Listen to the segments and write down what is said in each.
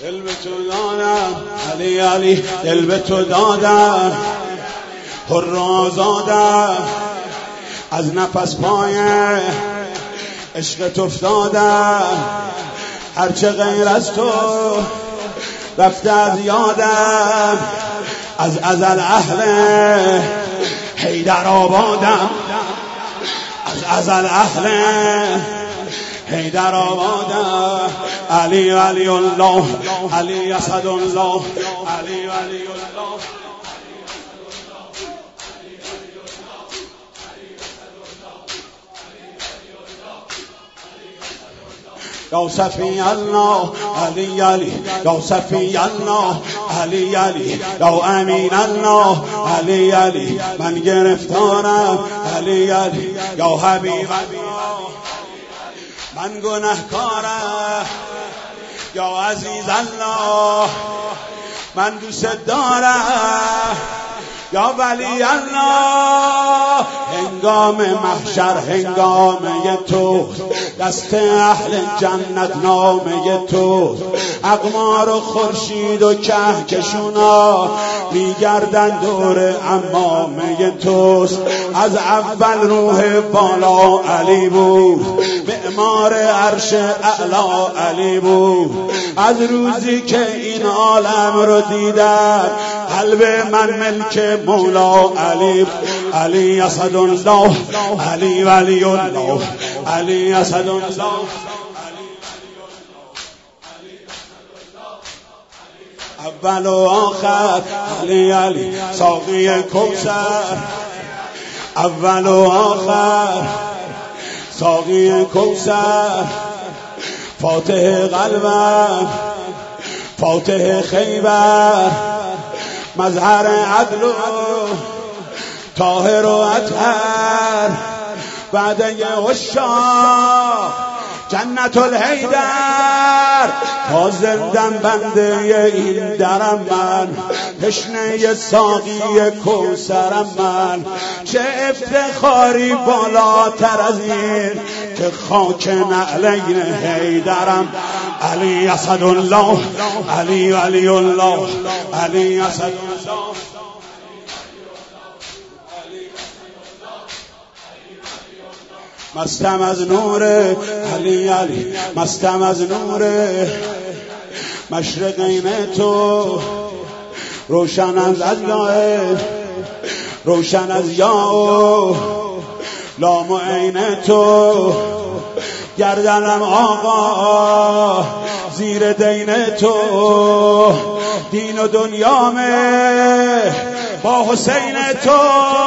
دل به تو دادم علی علی، دل به تو دادم حر آزادم، از نفس پای عشقت افتادم، هرچه غیر از تو رفته از یادم، از ازل اهل حیدر آبادم، از ازل اهل حیدر آبادم. علی ولی الله، علی اسد الله، علی ولی الله. یا صفی الله علی علی، یا صفی الله علی علی، یا امین الله علی علی، من گرفتارم علی علی، یا حبیب الله من گناهکارم، یا عزیز الله من دوست دارم، یا ولی الله هنگام محشر هنگامه تو، دست اهل جنت نامه تو، اقمار و خورشید و کهکشونا میگردن دور عمامه توست. از اول روح بالا علی بود، معمار عرش اعلا علی بود. از روزی که این عالم رو دیدم قلب من ملک مولا علی، علی اسد الله، علی ولی الله، علی اسد الله. اول و آخر علی علی، ساقی کوثر، اول و آخر ساقی کوثر، فاتح قلبم، فاتح خیبر، مظهر عدل و طاهر و اطهر، بعده عشاق جنت الحیدر. تا زندم بنده این درم من، تشنه ساقی کوثرم من. چه افتخاری بالاتر از این که خاک نعلین حیدرم. علی اسد الله، علی ولی الله، علی اسد الله. مستم از نور علی علی، مستم از نور مشرقین تو، روشن از یاه، روشن از یاه لام و عین تو. گردنم آقا زیر دین تو، دین و دنیامه با حسین تو.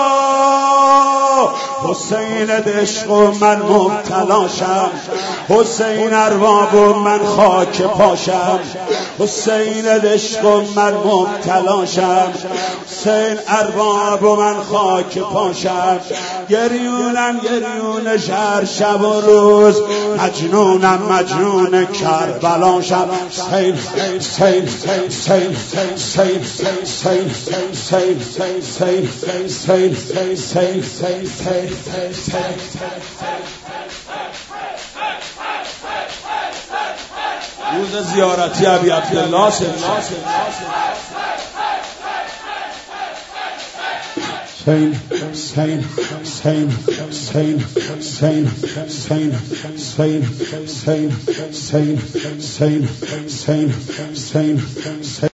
حسین عشق و من مبتلاشم، حسین ارباب و من خاک پاشم، حسین عشق و من مبتلاشم، حسین ارباب و من خاک پاشم. گریونم گریون شهر شب و روز، مجنونم مجنون کربلاشم. سیل سیل سیل سیل سیل سیل سیل سیل سیل سیل سیل. روز زیارتی ابی عبدالله سین سین سین سین سین سین سین سین سین سین سین سین سین